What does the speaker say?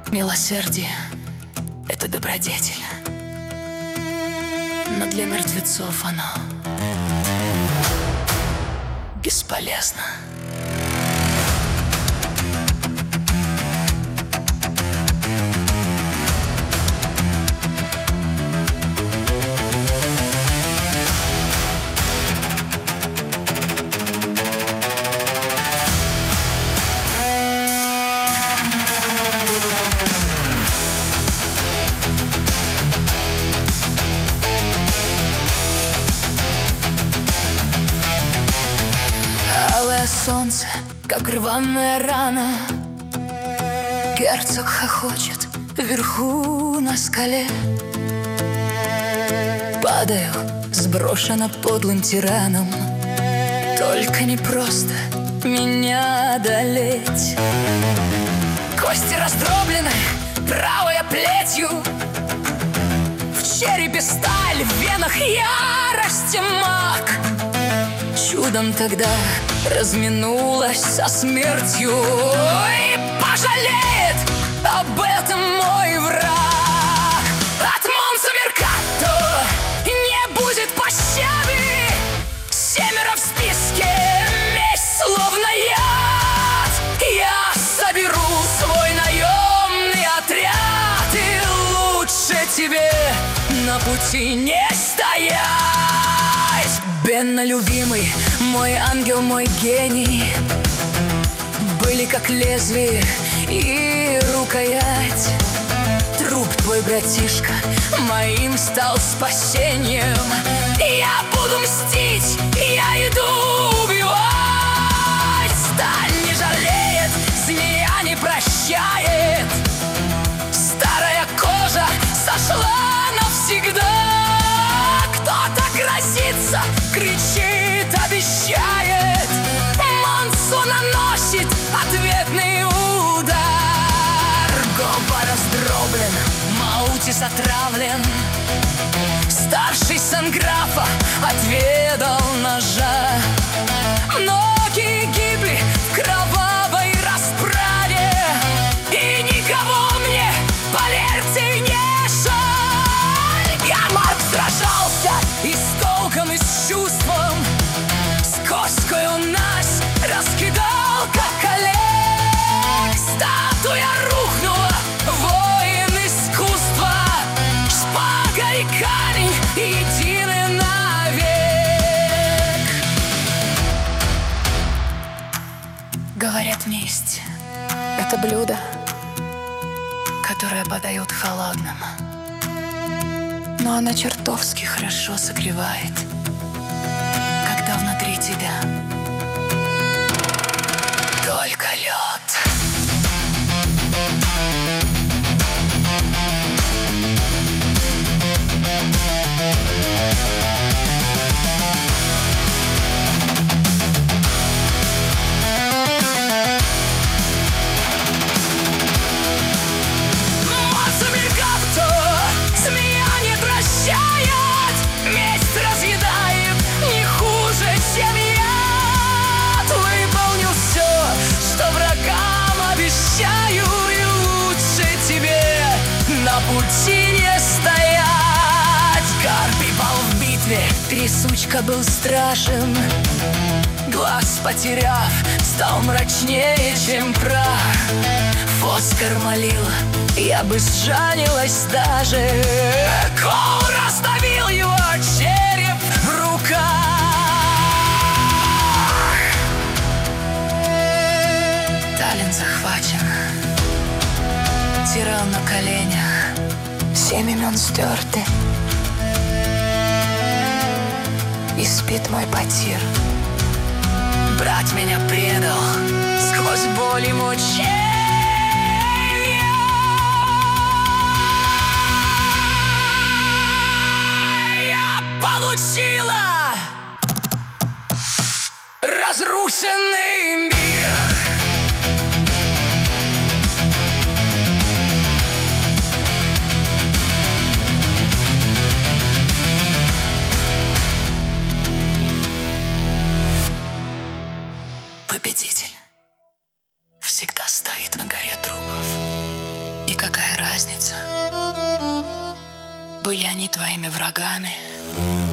Милосердие — это добродетель, но для мертвецов оно бесполезно. Алое солнце, как рваная рана. Герцог хохочет вверху на скале. Падаю, сброшена подлым тираном. Только не просто меня одолеть. Кости раздроблены, правая плетью. В черепе сталь, в венах ярости маг. Чудом тогда разминулась со смертью. И пожалеет об этом мой враг. От Монса Меркато не будет пощады. 7 в списке, месть словно яд. Я соберу свой наемный отряд, и лучше тебе на пути не стоять. Бенна, любимый, мой ангел, мой гений, были как лезвие и рукоять. Труп твой, братишка, моим стал спасением. Я буду мстить, я иду убивать. Сталь не жалеет, змея не прощает. Старая кожа сошла навсегда. Кто-то грозится, кричит, обещает. Монсу наносит ответный удар. Гоба раздроблен, Маутис отравлен. Старший сын графа отведал ножа. Многие гибли в кровавой расправе, и никого мне, поверьте, не жаль. Я, Марк, сражался и с толком, и с чувством. С коською нас раскидал, как олень. Статуя рухнула, воин искусства. Шпага и камень едины навек. Говорят, месть — это блюдо, которое подают холодным, но она чертовски хорошо согревает, когда внутри тебя только лед. Монса Меркато, змея не прощает. Месть разъедает не хуже, чем яд. Выполню все, что врагам обещаю, и лучше тебе на пути не стоять. Карпий пал в битве, трясучка был страшен. Глаз потеряв, стал мрачнее, чем прах. Фоскар молил, я бы сжалилась даже. Кол раздавил его череп в руках. Таллин захвачен, тирал на коленях, 7 имен стерты. И спит мой потир. Брат меня предал сквозь боль и мучения. Я получила разрушенный мир. Победитель всегда стоит на горе трупов. И как Были они твоими врагами,